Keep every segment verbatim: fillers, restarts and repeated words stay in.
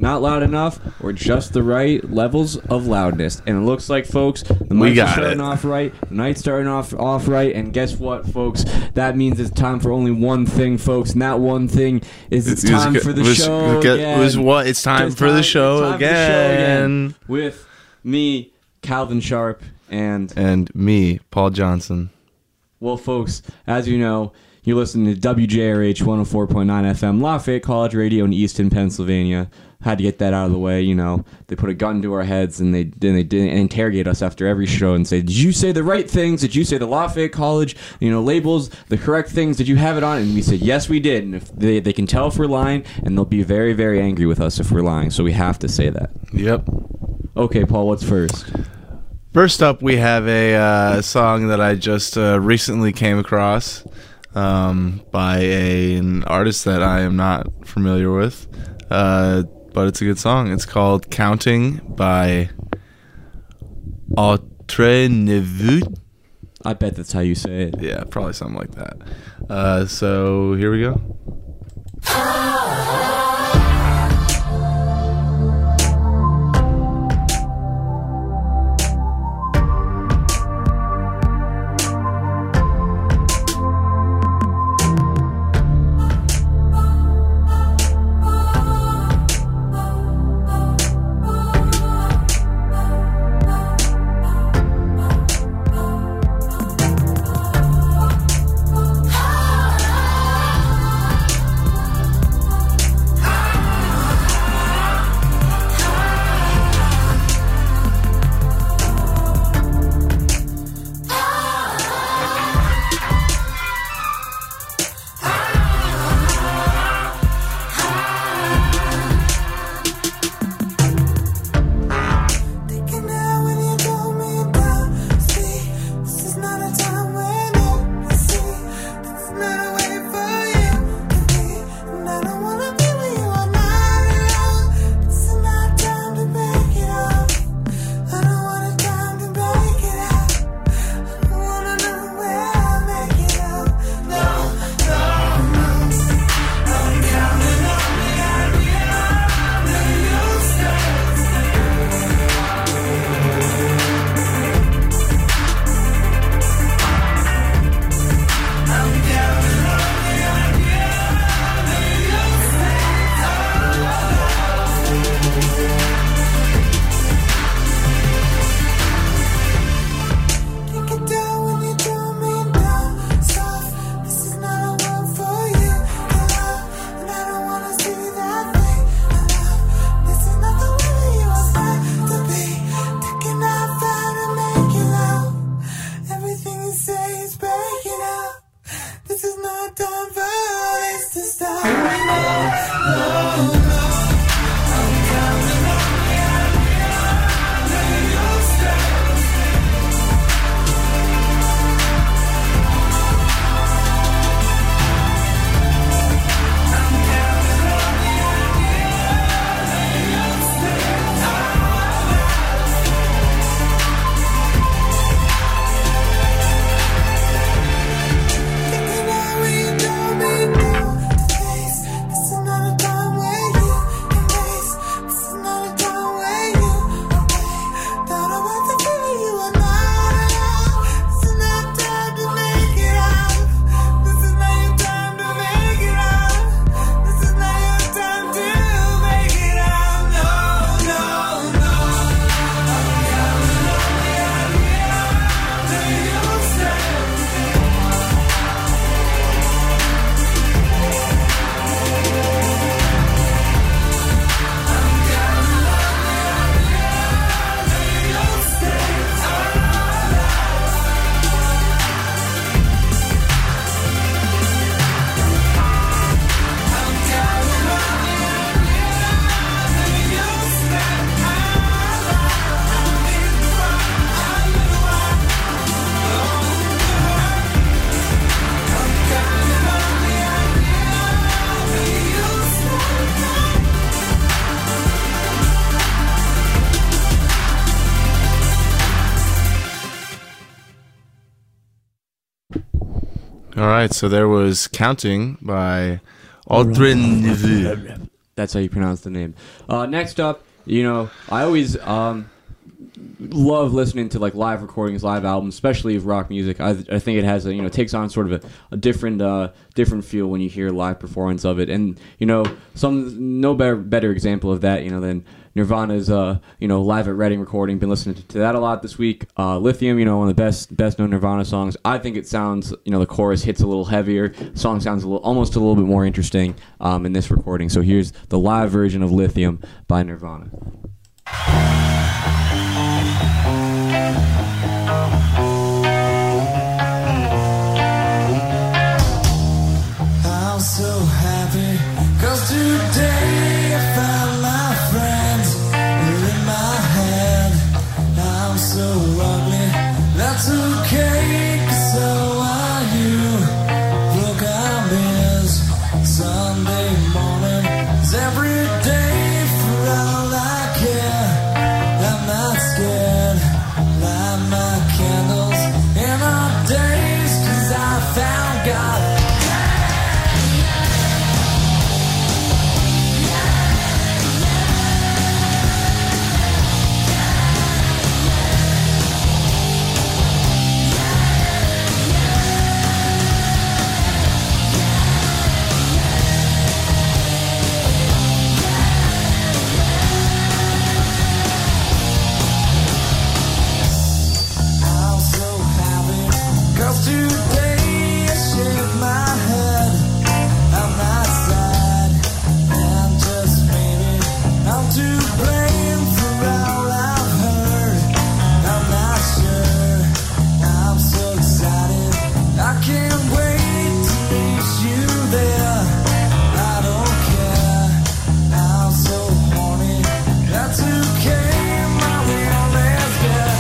not loud enough, or just the right levels of loudness. And it looks like, folks, the We mics got are starting it. off right, the night's starting off off right, and guess what, folks? That means it's time for only one thing, folks, and that one thing is it's It was time good- for the was- show get- again. was what? It's time It's for the time- show it's time for the show again. with me, Calvin Sharp, and And me, Paul Johnson. well, folks, as you know, you're listening to W J R H one oh four point nine F M, Lafayette College Radio in Easton, Pennsylvania. Had to get that out of the way, you know. They put a gun to our heads and they then they did interrogate us after every show and say, "Did you say the right things? Did you say the Lafayette College, you know, labels the correct things? Did you have it on?" And we said, "Yes, we did." And if they they can tell if we're lying, and they'll be very very angry with us if we're lying. So we have to say that. Yep. Okay, Paul, what's first? First up, we have a uh, song that I just uh, recently came across um, by a, an artist that I am not familiar with, uh, but it's a good song. It's called "Counting" by Autre Neveu. I bet that's how you say it. Yeah, probably something like that. Uh, so here we go. All right, so there was "Counting" by Autre Neveu. That's how you pronounce the name. Uh, next up, you know, I always um, love listening to like live recordings, live albums, especially of rock music. I, I think it has a, you know, takes on sort of a, a different uh, different feel when you hear live performance of it. And you know, some no better better example of that, you know, than Nirvana's uh, you know, Live at Reading recording. Been listening to that a lot this week. Uh, Lithium, you know, one of the best best known Nirvana songs. I think it sounds, you know, the chorus hits a little heavier. The song sounds a little, almost a little bit more interesting um, in this recording. So here's the live version of Lithium by Nirvana. I'm so happy, 'cause today I found my friends in my head. I'm so ugly, that's okay, 'cause so are you. Look, I miss Sunday morning, 'cause every day for all I care, I'm not scared. Light my candles in our days, 'cause I found God. Today I shake my head, I'm not sad, and just maybe I'm to blame for all I've heard. I'm not sure, I'm so excited, I can't wait to meet you there. I don't care, I'm so horny, that's okay, my real is good.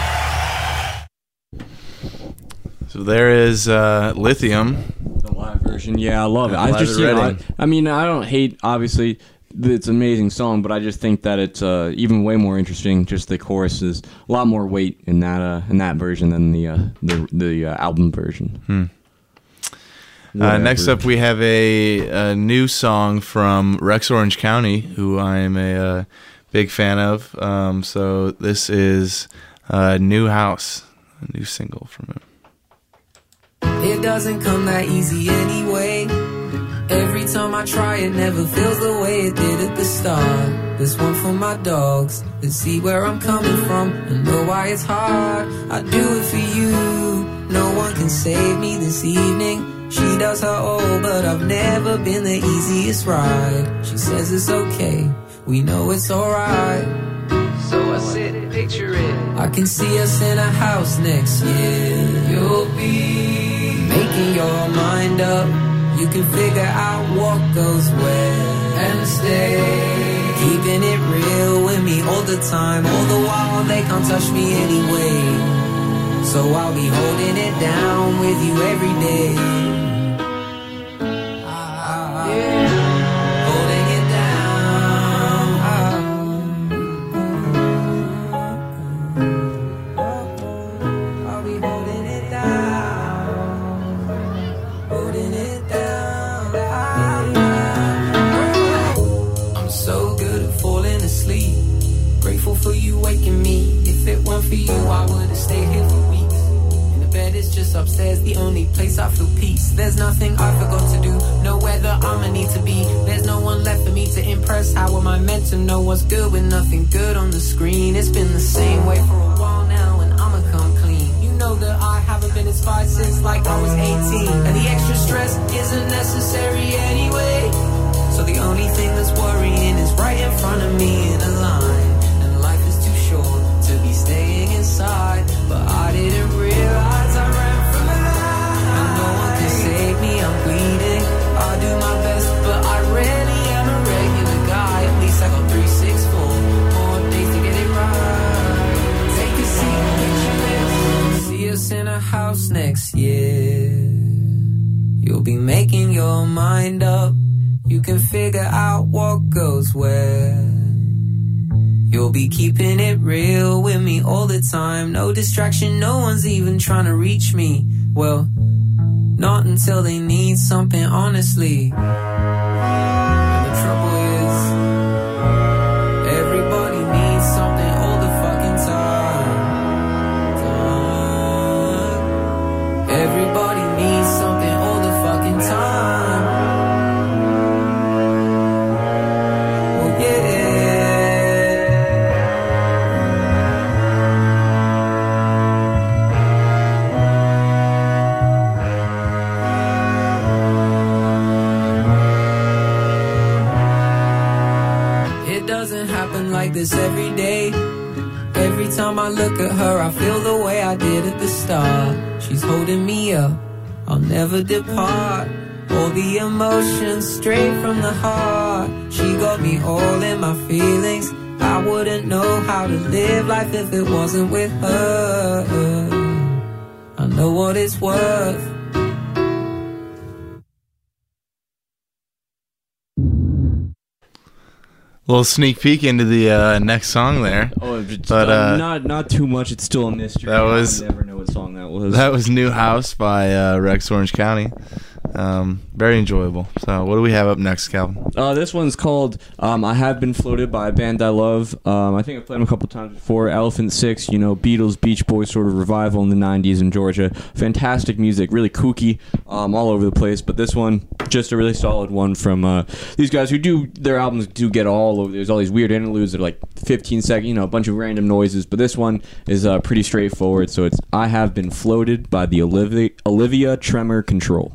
So there is uh, Lithium. The live version. Yeah, I love it. I Live just, at you know, I, Reading. I mean, I don't hate. Obviously, it's an amazing song, but I just think that it's uh, even way more interesting. Just the chorus is a lot more weight in that uh, in that version than the uh, the the uh, album version. Hmm. Uh, next up, we have a, a new song from Rex Orange County, who I am a uh, big fan of. Um, so this is uh, New House, a new single from him. It doesn't come that easy anyway. Every time I try, it never feels the way it did at the start. This one for my dogs that see where I'm coming from and know why it's hard. I do it for you. No one can save me this evening. She does her all, but I've never been the easiest ride. She says it's okay, we know it's alright. So I sit and picture it. I can see us in a house next year. You'll be making your mind up. You can figure out what goes where and stay. Keeping it real with me all the time. All the while they can't touch me anyway. So I'll be holding it down with you every day. For you waking me. If it weren't for you, I would've stayed here for weeks. And the bed is just upstairs, the only place I feel peace. There's nothing I forgot to do, nowhere that I'ma need to be. There's no one left for me to impress. How am I meant to know what's good with nothing good on the screen? It's been the same way for a while now, and I'ma come clean. You know that I haven't been inspired since like I was eighteen. And the extra stress isn't necessary anyway. So the only thing that's worrying is right in front of me in a line. To be staying inside, but I didn't realize I ran from the line. And no one can save me, I'm bleeding. I do my best, but I rarely am a regular guy. At least I got three, six, four more days to get it right. Take a seat, picture this. See us in a house next year. You'll be making your mind up. You can figure out what goes where. You'll be keeping it real with me all the time. No distraction, no one's even trying to reach me. Well, not until they need something honestly. And the trouble is, everybody needs something all the fucking time. time. Everybody needs something all the fucking time. Well, yeah. Like this every day. Every time I look at her, I feel the way I did at the start. She's holding me up, I'll never depart. All the emotions straight from the heart. She got me all in my feelings. I wouldn't know how to live life if it wasn't with her. I know what it's worth. Little sneak peek into the uh, next song there. Oh, it's, but uh, uh, not not too much. It's still a mystery. That was- I never know what song that was. that was New House by uh, Rex Orange County. Um, very enjoyable. So what do we have up next, Calvin? Uh, this one's called um, I Have Been Floated by a band I love. Um, I think I've played them a couple times before. Elephant Six, you know, Beatles, Beach Boys sort of revival in the nineties in Georgia. Fantastic music, really kooky, um, all over the place. But this one, just a really solid one from uh, these guys who do, their albums do get all over. There's all these weird interludes that are like fifteen seconds, you know, a bunch of random noises. But this one is uh, pretty straightforward. So it's I Have Been Floated by the Olivia, Olivia Tremor Control.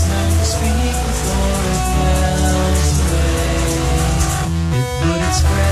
Spread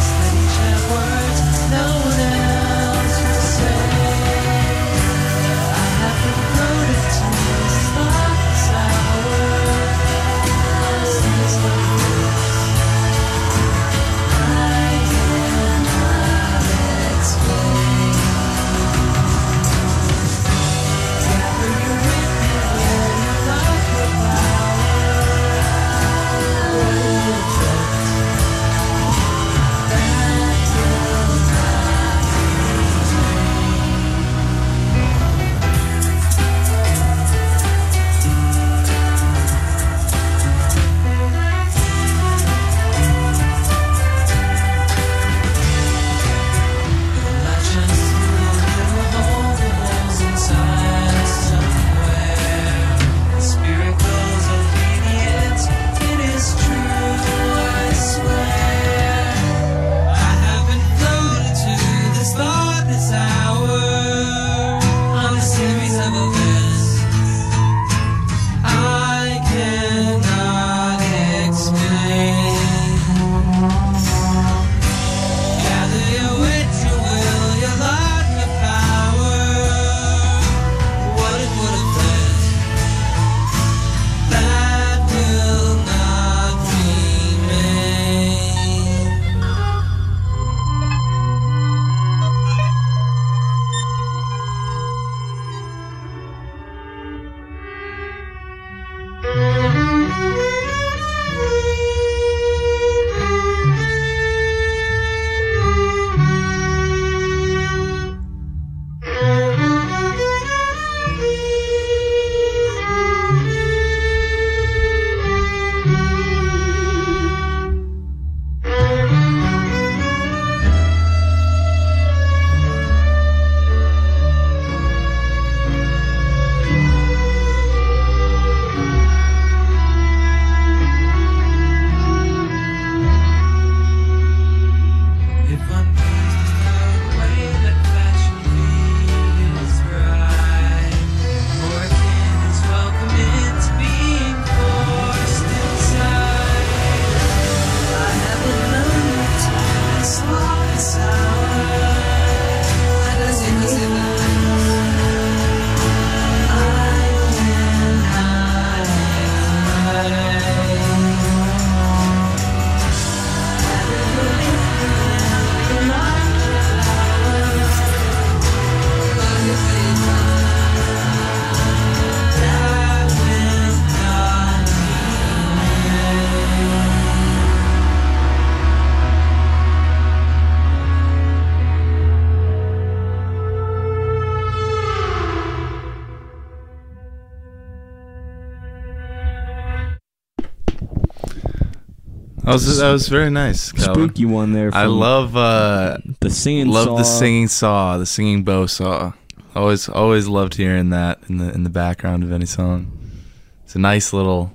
That was that was very nice, Calvin. Spooky one there. I love uh, the singing. Love saw. the singing saw, the singing bow saw. Always always loved hearing that in the in the background of any song. It's a nice little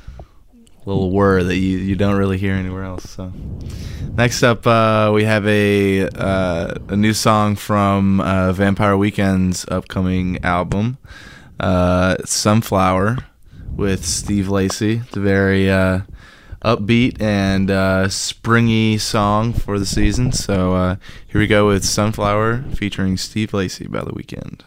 little whir that you, you don't really hear anywhere else. So next up, uh, we have a uh, a new song from uh, Vampire Weekend's upcoming album, uh, Sunflower, with Steve Lacy. It's a very uh, upbeat and uh, springy song for the season. So uh, here we go with Sunflower featuring Steve Lacy by The Weeknd.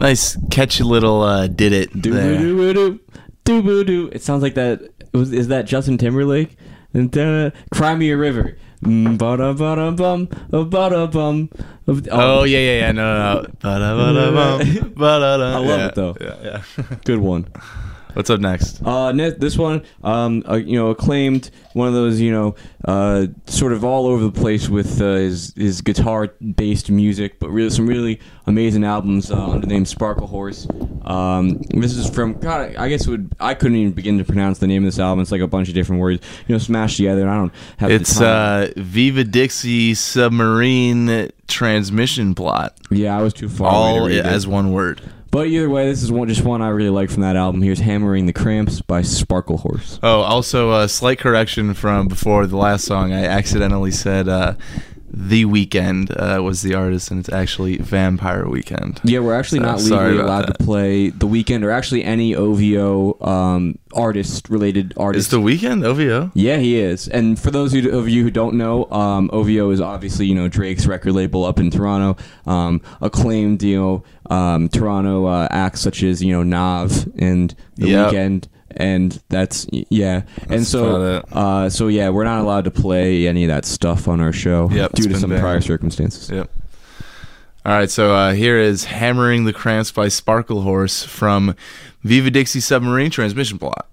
Nice catchy little uh, did it Do there. do do do do do. It sounds like that. Was is that Justin Timberlake? And then, Cry Me a River. Mm, ba-da, ba-da, bum, uh, ba-da, bum. Uh, Oh, yeah, yeah, yeah. No, no, no. Ba-da, ba-da, bum, ba-da-da. I love Yeah, it though. Yeah, yeah. Good one. What's up next? Uh, ne- this one, um, uh, you know, acclaimed, one of those, you know, uh, sort of all over the place with uh, his his guitar-based music, but really some really amazing albums uh, under the name Sparkle Horse. Um, this is from God. I guess it would I couldn't even begin to pronounce the name of this album. It's like a bunch of different words, you know, smashed together. And I don't have. It's the time. uh, Viva Dixie Submarine Transmission Plot. Yeah, I was too far away All to read it. as one word. But either way, this is one just one I really like from that album. Here's "Hammering the Cramps" by Sparkle Horse. Oh, also a slight correction from before the last song. I accidentally said uh, The Weeknd uh, was the artist, and it's actually Vampire Weekend. Yeah, we're actually So, not sorry legally about allowed that. to play The Weeknd or actually any O V O um, artist-related Is artist. The Weeknd O V O? Yeah, he is. And for those who- of you who don't know, um, O V O is obviously, you know, Drake's record label up in Toronto. Um, acclaimed, you know, um, Toronto uh, acts such as, you know, Nav and The Yep. Weeknd. And that's, yeah. and That's so, about it. uh, so yeah, we're not allowed to play any of that stuff on our show Yep, due it's to been some banned. prior circumstances. Yep. All right, so uh, here is Hammering the Cramps by Sparkle Horse from Viva Dixie Submarine Transmission Plot.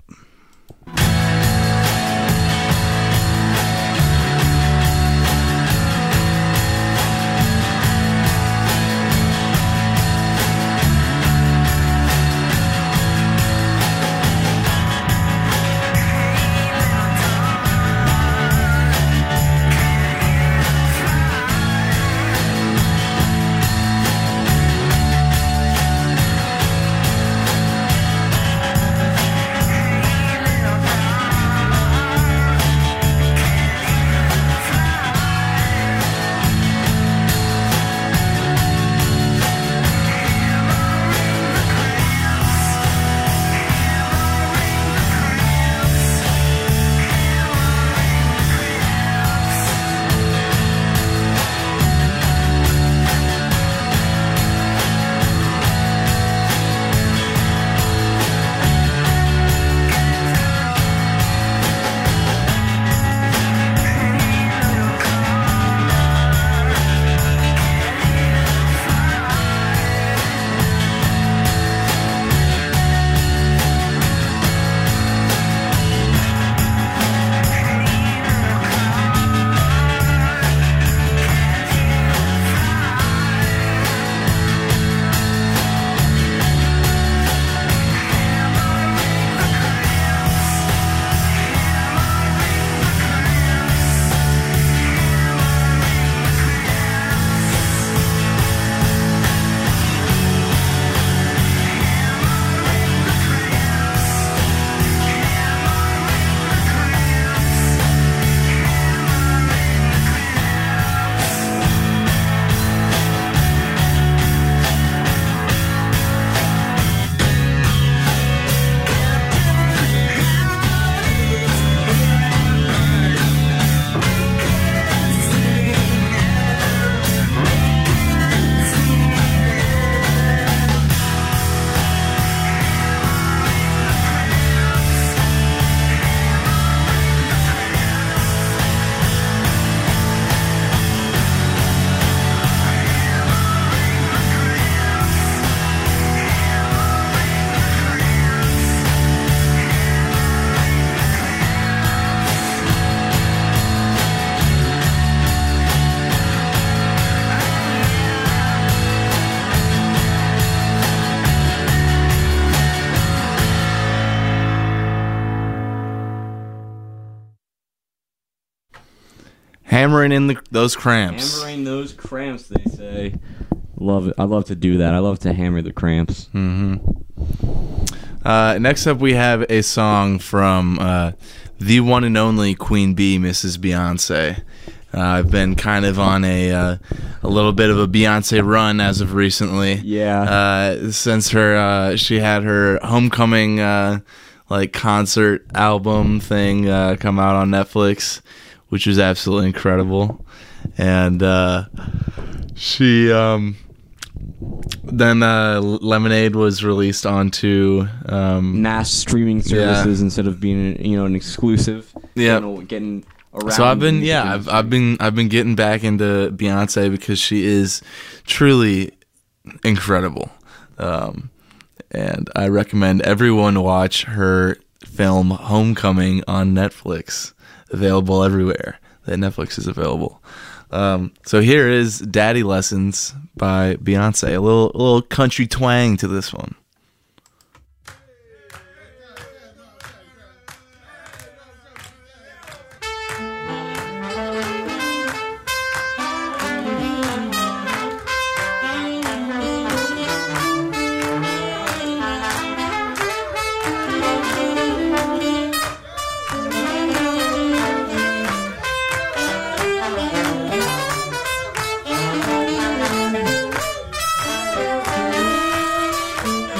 Hammering in the, those cramps. Hammering those cramps, they say. Love it. I love to do that. I love to hammer the cramps. Mm-hmm. Uh, next up, we have a song from uh, the one and only Queen Bee, Missus Beyonce. Uh, I've been kind of on a uh, a little bit of a Beyonce run as of recently. Yeah. Uh, since her, uh, she had her homecoming uh, like concert album thing uh, come out on Netflix, which was absolutely incredible, and uh, she um, then uh, Lemonade was released onto um, N A S streaming services Yeah. instead of being, you know, an exclusive. Yeah. You know, getting around. So I've been, music yeah, I've, industry. I've been, I've been getting back into Beyonce because she is truly incredible, um, and I recommend everyone watch her film Homecoming on Netflix, available everywhere that Netflix is available. Um, so here is Daddy Lessons by Beyonce, a little, a little country twang to this one. Thank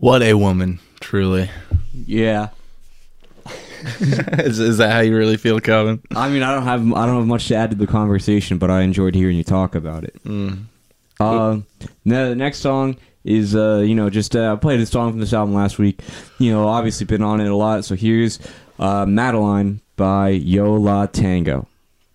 What a woman, truly. Yeah. is, is that how you really feel, Calvin? I mean, I don't have I don't have much to add to the conversation, but I enjoyed hearing you talk about it. Mm. Uh, now the next song is, uh, you know, just uh, I played a song from this album last week. You know, obviously been on it a lot. So here's uh, Madeline by Yo La Tango.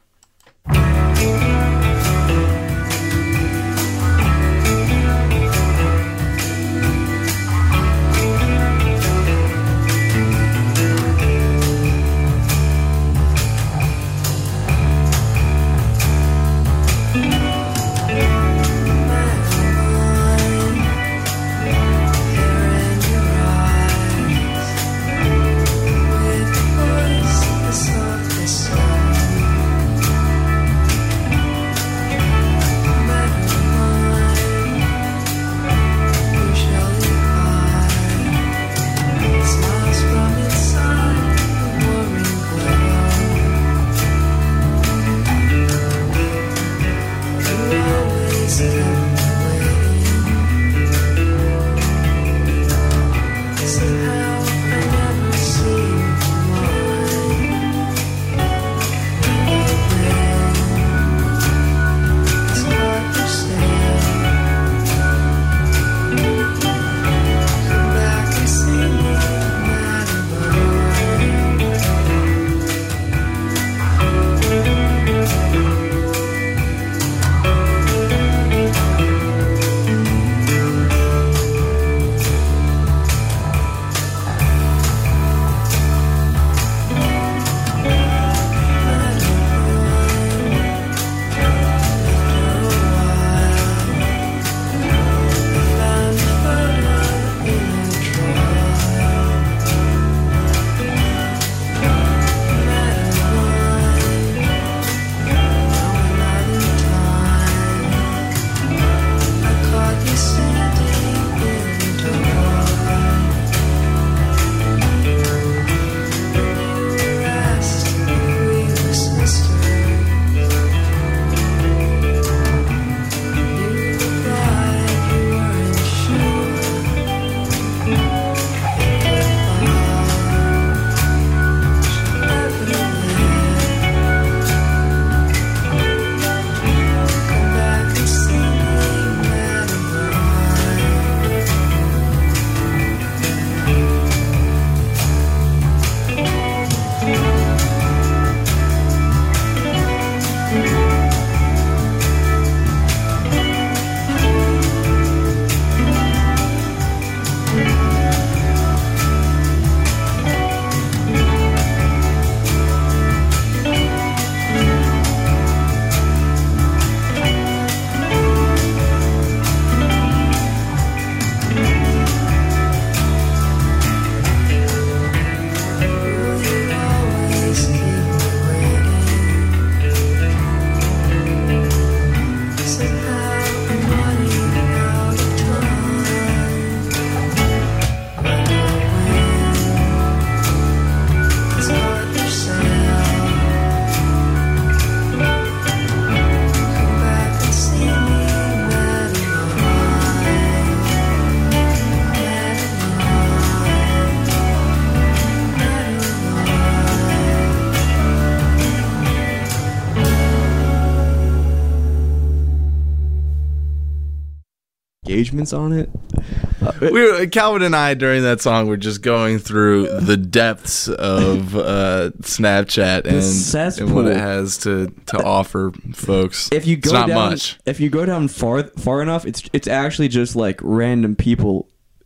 Engagements on it. Uh, We were, Calvin and I during that song were just going through the depths of uh, Snapchat and, and what it has to, to offer folks. If you go it's not down, much. If you go down far far enough, it's it's actually just like random people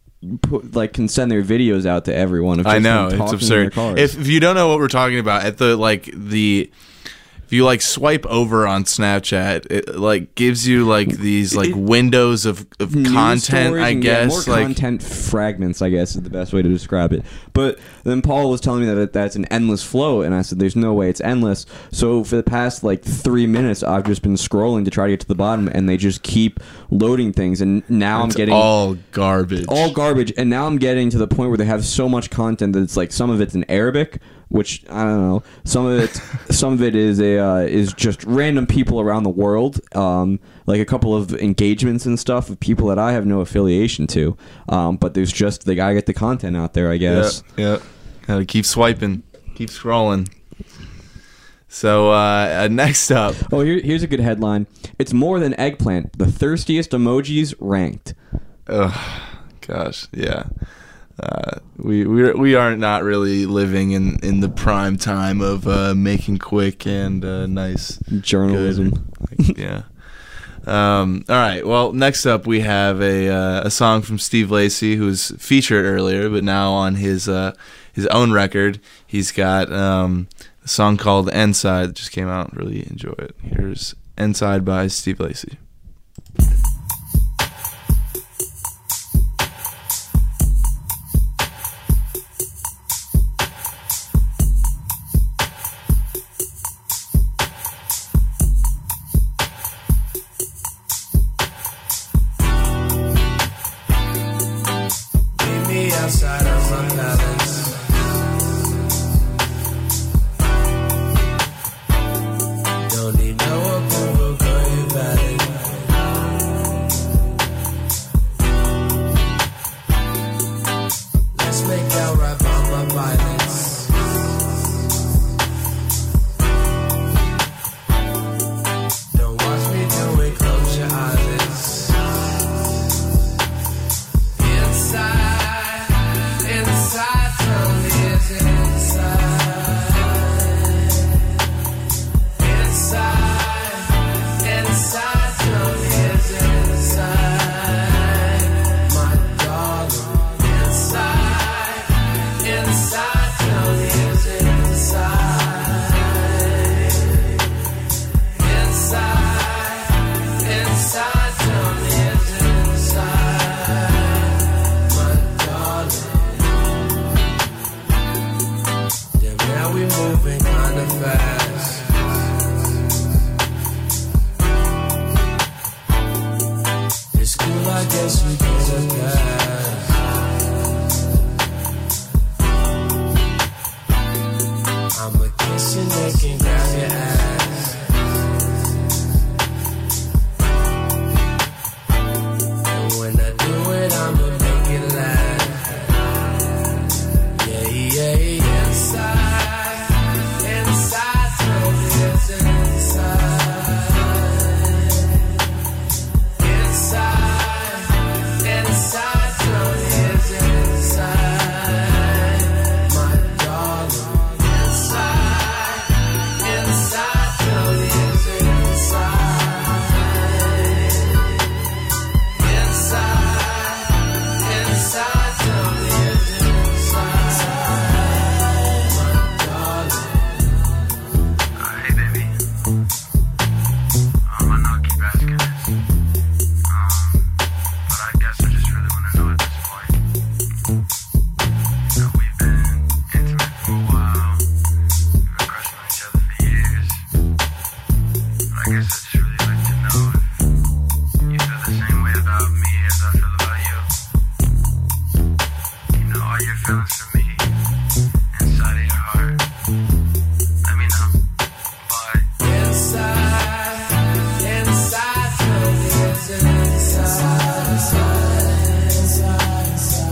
put, like can send their videos out to everyone. Of I just know them it's talking in their absurd. cars. If, if you don't know what we're talking about, at the like the. If you like swipe over on Snapchat, it like gives you like these like It- windows of, of News content, stories I and, yeah, guess. more like content fragments, I guess, is the best way to describe it. But then Paul was telling me that it, that's an endless flow, and I said, "There's no way it's endless." So for the past like three minutes, I've just been scrolling to try to get to the bottom, and they just keep loading things. And now it's I'm getting all garbage. all garbage, and now I'm getting to the point where they have so much content that it's like some of it's in Arabic, which I don't know. Some of it, some of it is a uh, is just random people around the world, um, like a couple of engagements and stuff of people that I have no affiliation to. Um, but there's just they gotta get the content out there, I guess. Yeah, yeah. Gotta keep swiping, keep scrolling. So uh, uh, next up, oh, here, here's a good headline. It's more than eggplant. The thirstiest emojis ranked. Oh, gosh, yeah. Uh, we we we are not really living in, in the prime time of uh, making quick and uh, nice journalism. Good, like, yeah. Um, all right. Well, next up we have a uh, a song from Steve Lacy, who was featured earlier, but now on his uh, his own record, he's got um, a song called "Inside" that just came out. Really enjoy it. Here's "Inside" by Steve Lacy. Outside of my palace, don't need no approval, girl, you valid. Let's make out right by my violence. Don't watch me do it, close your eyelids. Inside, inside, tell me it's inside. Inside, inside, tell me it's inside. My darling, inside, inside, tell me it's inside. Inside, inside, tell me it's inside. My darling. Now we moving kinda fast. It's cool, I guess we get a pass. I'ma kiss your neck and grab your ass. And when I do it, I'ma make it last. Yeah, yeah, yeah. Inside, inside, tell me it's inside. Inside, inside, tell me it's inside. My darling, inside, inside, tell me it's inside. Inside, inside, tell me it's inside. Hey baby, um, I know I keep asking this, um, but I guess I just really want to know at this point. You know, we've been intimate for a while, we've been crushing on each other for years, but I guess I just really like to know if you feel the same way about me as I feel about you. You know, all your feelings for me inside of your heart. Let me know. Bye. Inside, inside, tell me it's inside. Inside,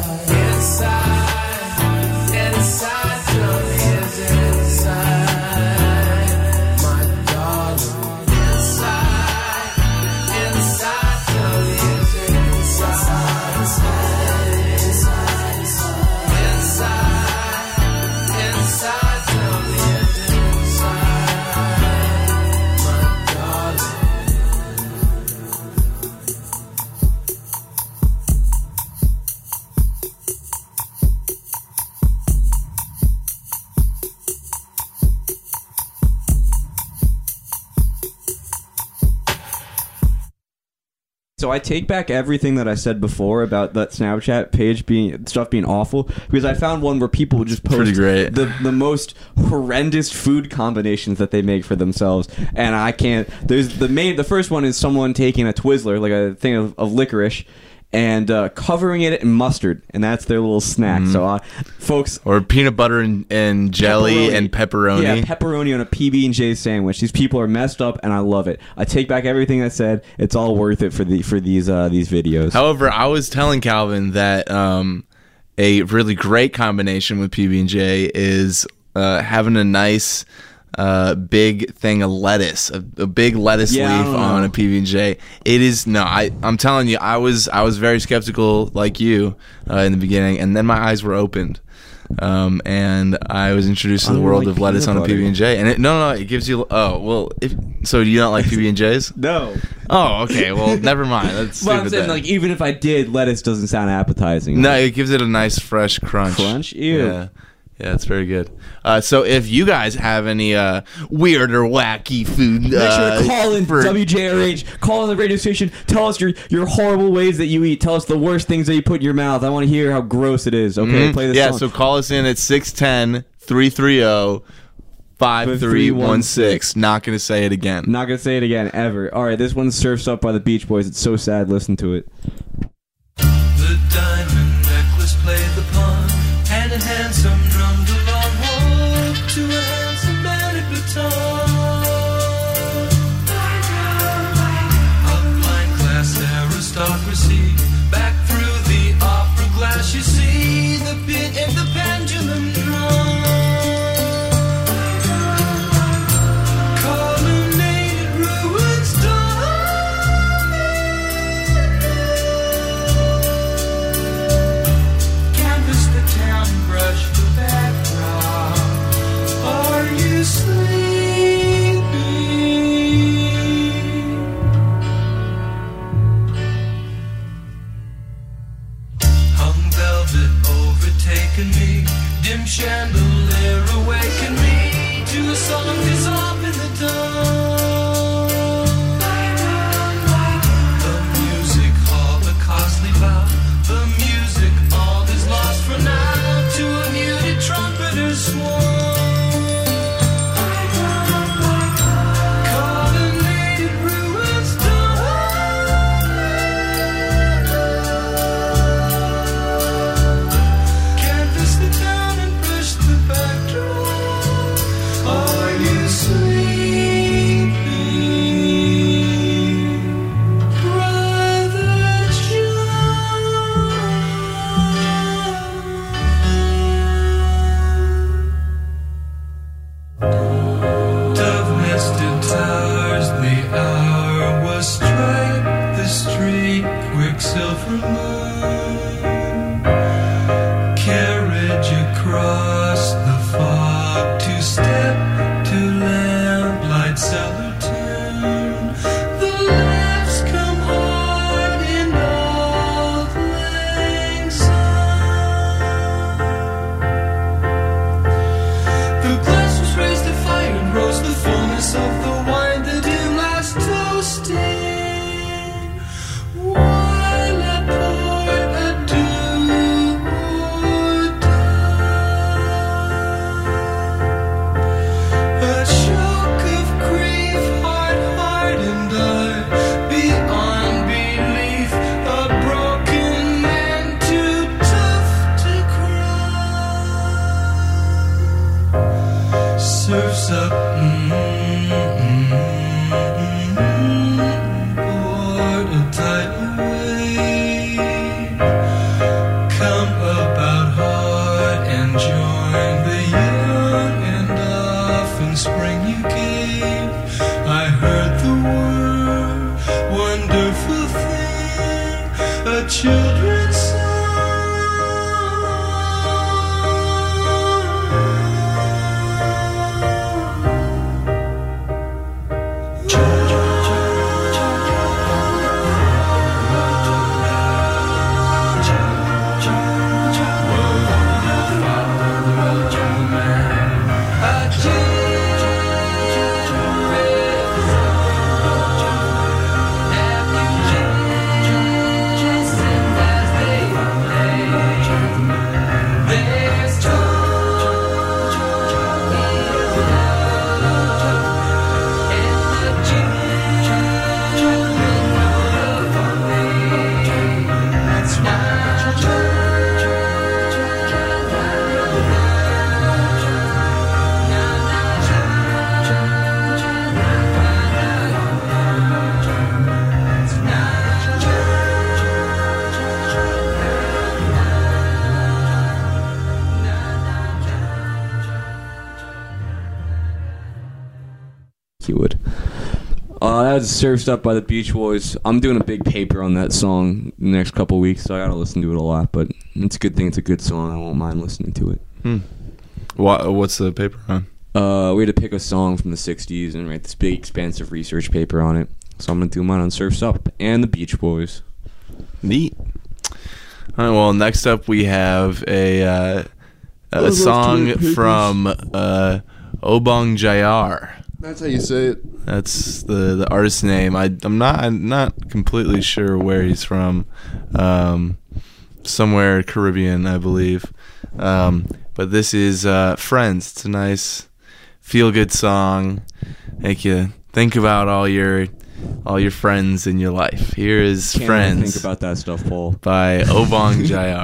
inside, tell me it's inside. My darling, inside, inside, tell me it's inside. Inside, inside, tell me it's inside. My darling. So I take back everything that I said before about that Snapchat page being stuff being awful, because I found one where people would just post Pretty great. the the most horrendous food combinations that they make for themselves, and I can't. There's the main the first one is someone taking a Twizzler, like a thing of, of licorice, and uh, covering it in mustard, and that's their little snack. Mm-hmm. So, uh, folks, Or peanut butter and, and jelly Pepperoni. and pepperoni. yeah, pepperoni on a P B and J sandwich. These people are messed up, and I love it. I take back everything I said. It's all worth it for the for these uh, these videos. However, I was telling Calvin that um, a really great combination with P B and J is uh, having a nice uh, big thing of lettuce, a, a big lettuce Yeah, I leaf don't on know. a P B and J. It is no, I I'm telling you, I was I was very skeptical like you uh, in the beginning, and then my eyes were opened. Um, and I was introduced to I the don't world like of lettuce on peanut a P B and J, and it, no, no, it gives you. Oh, well, if so, do you not like P B and J's? No, Oh, okay. Well, never mind. That's but I'm stupid. saying, then. like, even if I did, lettuce doesn't sound appetizing. No, it gives it a nice fresh crunch. Crunch? Ew. Yeah. Yeah, it's very good. Uh, so if you guys have any uh, weird or wacky food, Make sure uh, to call in for- W J R H. Call in the radio station. Tell us your, your horrible ways that you eat. Tell us the worst things that you put in your mouth. I want to hear how gross it is. Okay, Mhm. play this Yeah, song. so call us in at six one zero, three three zero, five three one six. Not going to say it again. Not gonna say it again ever. All right, this one's Surf's Up by the Beach Boys. It's so sad. Listen to it. The diamond necklace played the pawn, and a handsome drummed along, walk to a handsome bandit baton. Upline class aristocracy, back through the opera glass, you see the pit and the pendulum drum. Colonnaded ruins canvas the town and brush the background. Are you sleeping? Hung velvet overtaken me, dim chandelier awaken me to a song dissolved in the dawn. The music hall, the costly vow, the music all is lost for now to a muted trumpeter's swan. Colonnaded ruins dawn. Canvas the town and brush the backdrop. Are you sleeping, Brother John? Dove-nested towers, the hour was strike, the street quicksilver moon. Carriage across the fog, to step to lamplight cellar tune. The laughs come hard in old lang syne. The glass was raised to fire and rose the fullness of the wine, the dim last toasting. While I poured a do or die. A shock of grief, heart hardened eye, beyond belief, a broken man too tough to cry. Surf's up, mm-hmm, board a tidal wave. Come about hard and join the young, and often spring you gave. I heard the word, wonderful thing, a children's Have you just That's Surfed Up by the Beach Boys. I'm doing a big paper on that song the next couple of weeks, so I gotta listen to it a lot. But it's a good thing. It's a good song. I won't mind listening to it. Hmm. What, what's the paper on? Uh, we had to pick a song from the sixties and write this big, expansive research paper on it. So I'm gonna do mine on Surf's Up and the Beach Boys. Neat. All right. Well, next up we have a uh, a Oh, those song two papers. from uh, Obong Jayar. That's how you say it. That's the, the artist's name. I I'm not I'm not completely sure where he's from. Um, somewhere Caribbean, I believe. Um, but this is uh, Friends. It's a nice feel good song. Make you think about all your all your friends in your life. Here is Can't Friends think about that stuff, Paul. by Obong Jayar.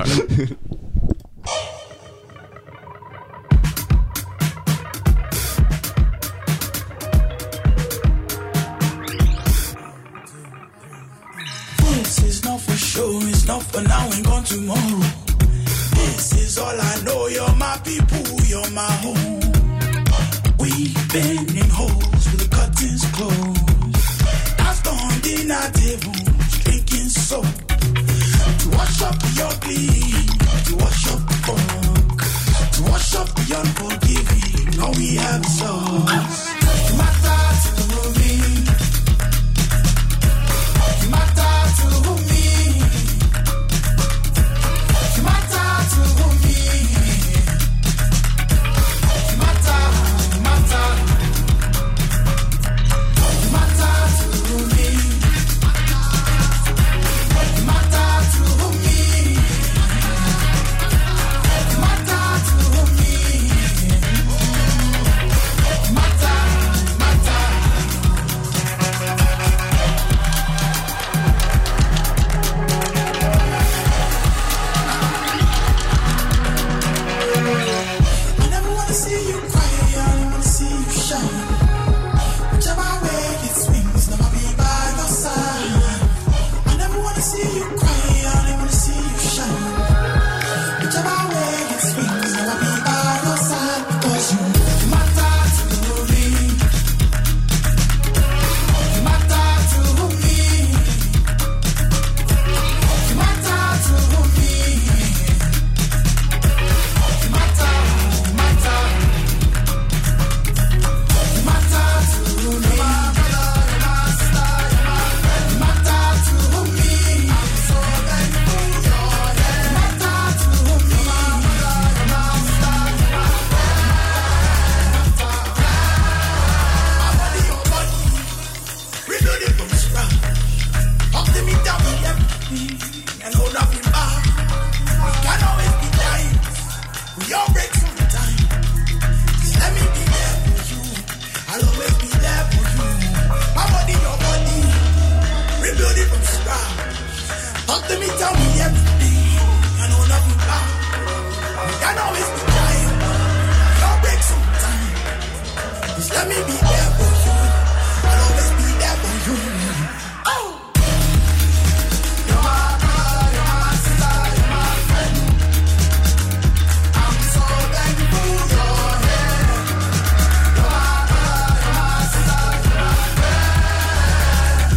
This is not for sure, it's not for now and gone tomorrow. This is all I know, you're my people, you're my home. We've been in holes with the curtains closed. I've on dinner tables, drinking soap. To wash up the ugly, to wash up the funk, to wash up the unforgiving, all we have is us. You matter to me. You matter to me. You matter to me. You matter, you matter. You matter to me. You matter to me. You matter to me. You matter, you matter. I never wanna see you cry, I only wanna see you shine. Whichever way it swings, never be by your side. I never wanna see you cry, I only wanna see you shine. Whichever way it swings, never be by your side. Because you matter to me. You matter to me. You matter to me. You matter, you matter. You matter to me. You matter to me. I'm so thankful you're here. You matter to me. My body, your body. We do the from scratch. Up to me, down me, everything. And hold up in bar. We can always be dying. We all break sometime. Just let me be there for you. I'll always be there for you. My body, your body. Rebuild it from scratch. Talk to me, tell me everything. I know nothing about. We can always be dying. We all break sometime. Just let me be there for you. I'll always be there for you. Oh! You're my brother, you're my sister, you're my friend. I'm so thankful you're here. You're my brother, you're my sister, you're my friend.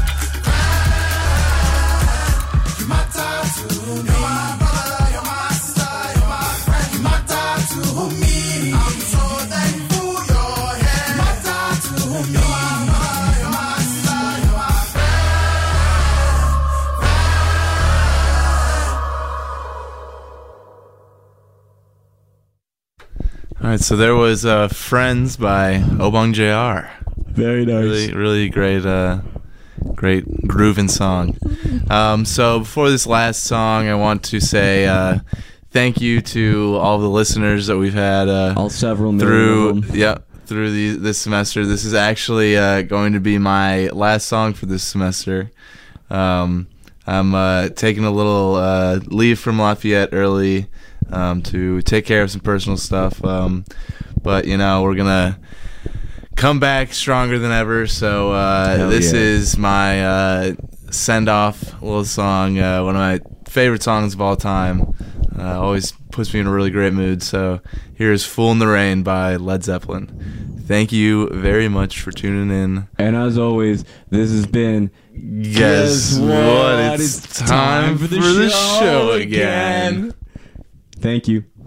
You matter to me. You're my brother, you're my sister, you're my friend. You matter to me. I'm so thankful you're here. You matter to me. You're my brother, you're my sister, you're my friend. All right, so there was uh, Friends by Obong Jayar. Very nice. Really, really great, uh, great grooving song. Um, so before this last song, I want to say uh, thank you to all the listeners that we've had uh, All several million through, of them. yeah, through the, this semester. This is actually uh, going to be my last song for this semester. Um, I'm uh, taking a little uh, leave from Lafayette early um, to take care of some personal stuff. Um, but you know, we're gonna come back stronger than ever. So uh, Hell this yeah. is my uh, send off little song, uh, one of my favorite songs of all time. Uh, always puts me in a really great mood. So here's Fool in the Rain by Led Zeppelin. Thank you very much for tuning in. And as always, this has been Guess what? It's time for the show again. Thank you.